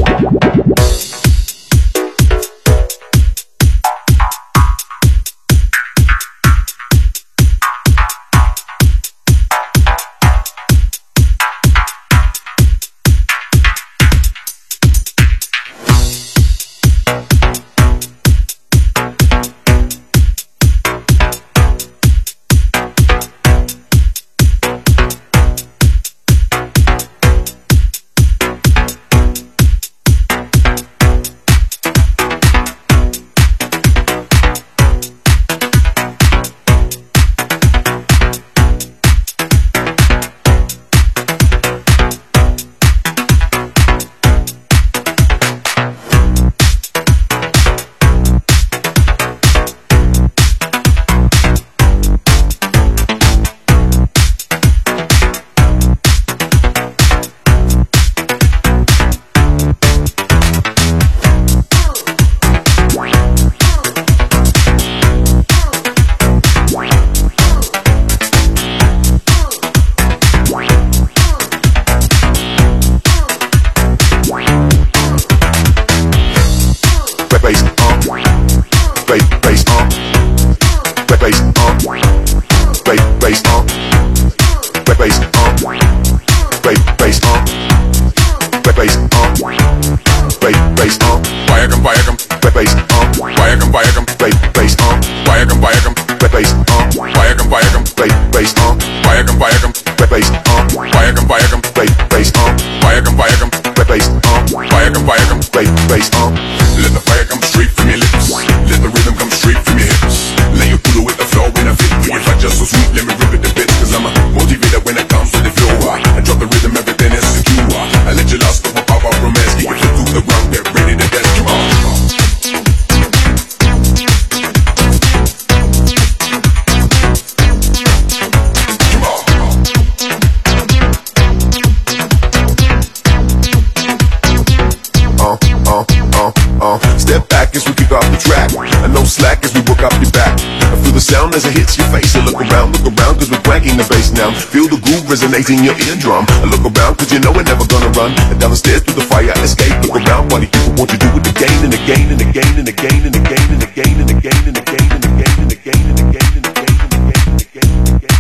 Step back as we kick off the track. I know slack as we work off your back. I feel the sound as it hits your face. I look around cause we're cranking the bass now. Feel the groove resonating in your eardrum. I look around cause you know we're never gonna run. And down the stairs through the fire escape. Look around, what do people want to do it again and again and again and again and again and again and again and again and again and again and again and again and again and again and again and again.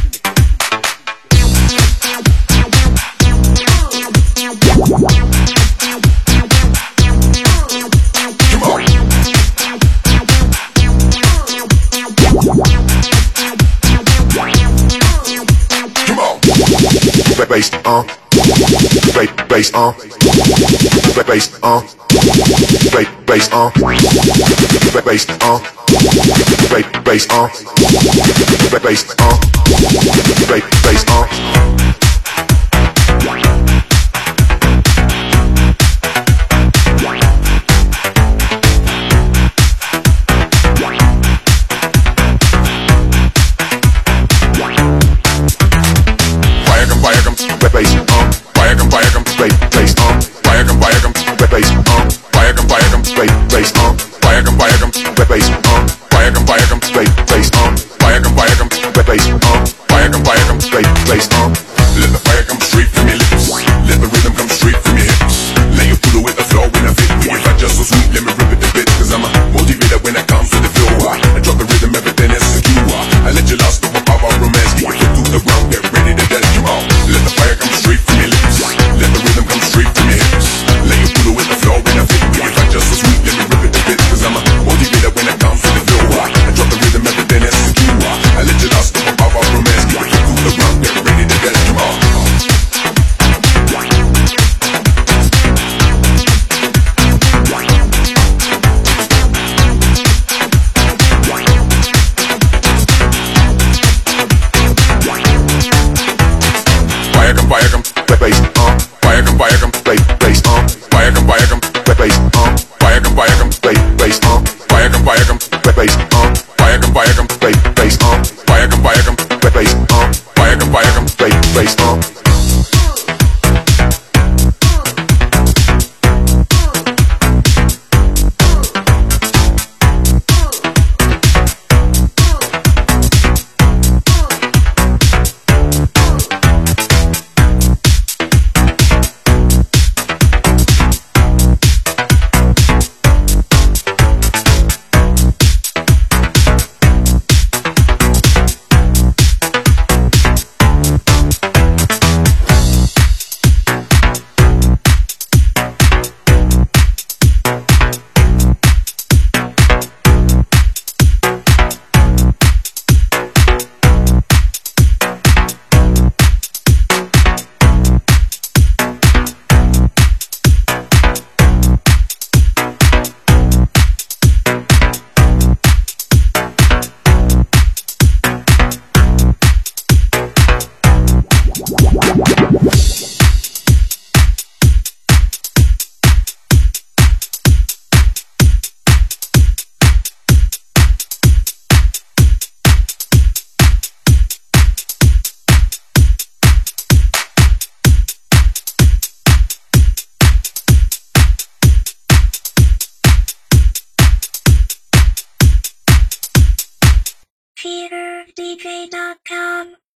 Bass on, bass on, bass on, bass on, bass on, bass on, bass on, bass on. Bass on. FeverDJ.com